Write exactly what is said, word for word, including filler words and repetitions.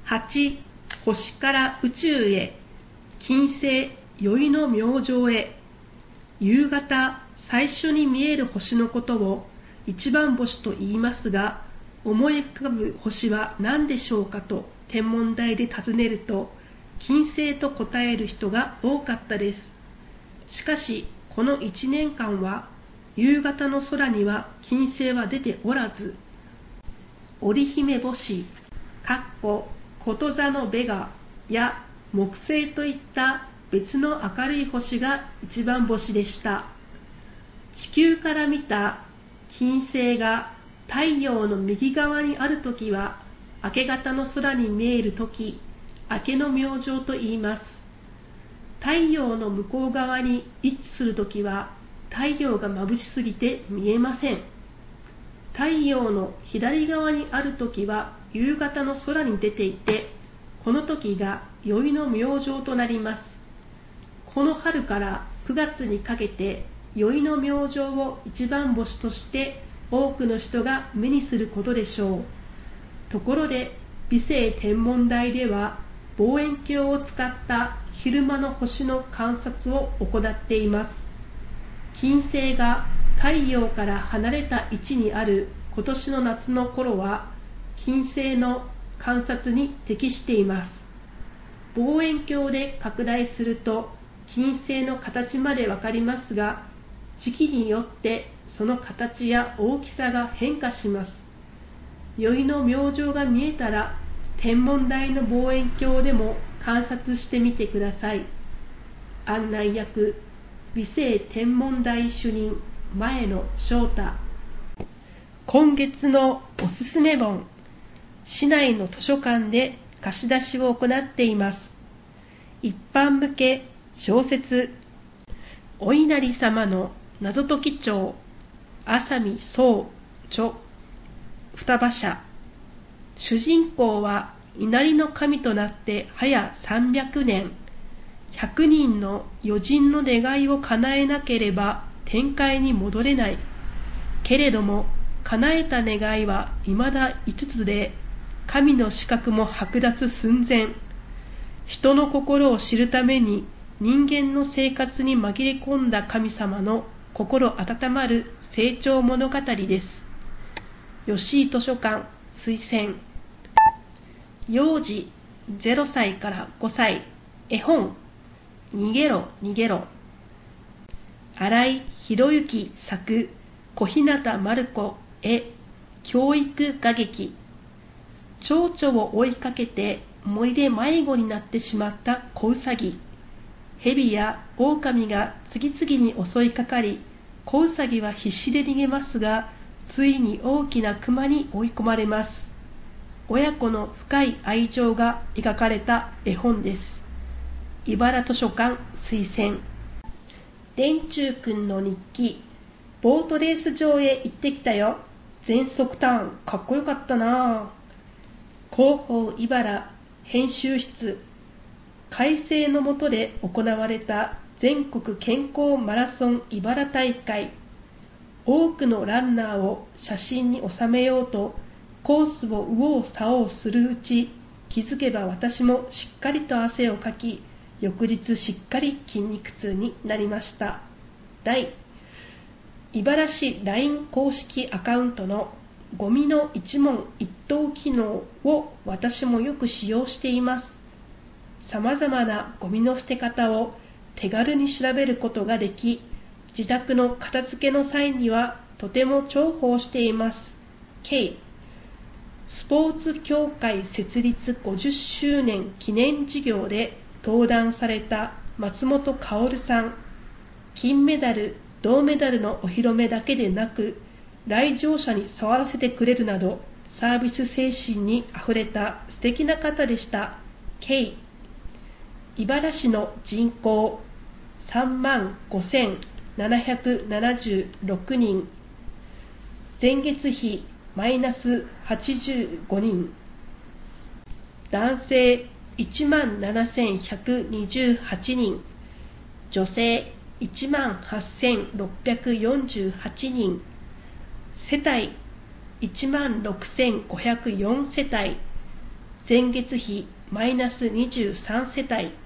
はち、星から宇宙へ、金星、宵の明星へ。夕方、最初に見える星のことを一番星と言いますが、思い浮かぶ星は何でしょうかと天文台で尋ねると、金星と答える人が多かったです。しかし、このいちねんかんは、夕方の空には金星は出ておらず、織姫星、かっここと座のベガや木星といった別の明るい星が一番星でした。地球から見た金星が太陽の右側にあるときは、明け方の空に見えるとき、明けの明星と言います。太陽の向こう側に位置するときは、太陽が眩しすぎて見えません。太陽の左側にあるときは、夕方の空に出ていて、この時が宵の明星となります。この春からくがつにかけて、宵の明星を一番星として多くの人が目にすることでしょう。ところで、美星天文台では望遠鏡を使った昼間の星の観察を行っています。金星が太陽から離れた位置にある今年の夏の頃は、金星の観察に適しています。望遠鏡で拡大すると金星の形までわかりますが、時期によってその形や大きさが変化します。宵の明星が見えたら、天文台の望遠鏡でも観察してみてください。案内役、美星天文台主任前野翔太。今月のおすすめ本、市内の図書館で貸し出しを行っています。一般向け小説、お稲荷様の謎解き帳、浅見壮著、双葉社。主人公は稲荷の神となって早さんびゃくねん、ひゃくにんの余人の願いを叶えなければ天界に戻れない。けれども叶えた願いは未だいつつで、神の資格も剥奪寸前。人の心を知るために人間の生活に紛れ込んだ神様の心温まる成長物語です。吉井図書館推薦。幼児ゼロさいからごさい、絵本、逃げろ逃げろ。新井博之作、小日向まる子絵、教育画劇。蝶々を追いかけて森で迷子になってしまった子うさぎ。蛇や狼が次々に襲いかかり、子うさぎは必死で逃げますが、ついに大きな熊に追い込まれます。親子の深い愛情が描かれた絵本です。茨図書館推薦。電柱くんの日記、ボートレース場へ行ってきたよ。全速ターンかっこよかったなぁ。広報茨編集室。改正の下で行われた全国健康マラソン茨大会。多くのランナーを写真に収めようとコースを右往左往するうち、気づけば私もしっかりと汗をかき、翌日しっかり筋肉痛になりました。題、茨市 ライン 公式アカウントのゴミの一問一答機能を私もよく使用しています。様々なゴミの捨て方を手軽に調べることができ、自宅の片付けの際にはとても重宝しています。K、スポーツ協会設立ごじゅっしゅうねん記念事業で登壇された松本薫さん。金メダル、銅メダルのお披露目だけでなく、来場者に触らせてくれるなど、サービス精神にあふれた素敵な方でした。K、茨市の人口さんまんごせんななひゃくななじゅうろくにん、前月比マイナスはちじゅうごにん、男性いちまんななせんひゃくにじゅうはちにん、女性いちまんはっせんろっぴゃくよんじゅうはちにん、世帯いちまんろくせんごひゃくよんせたい、 前月比マイナスにじゅうさんせたい、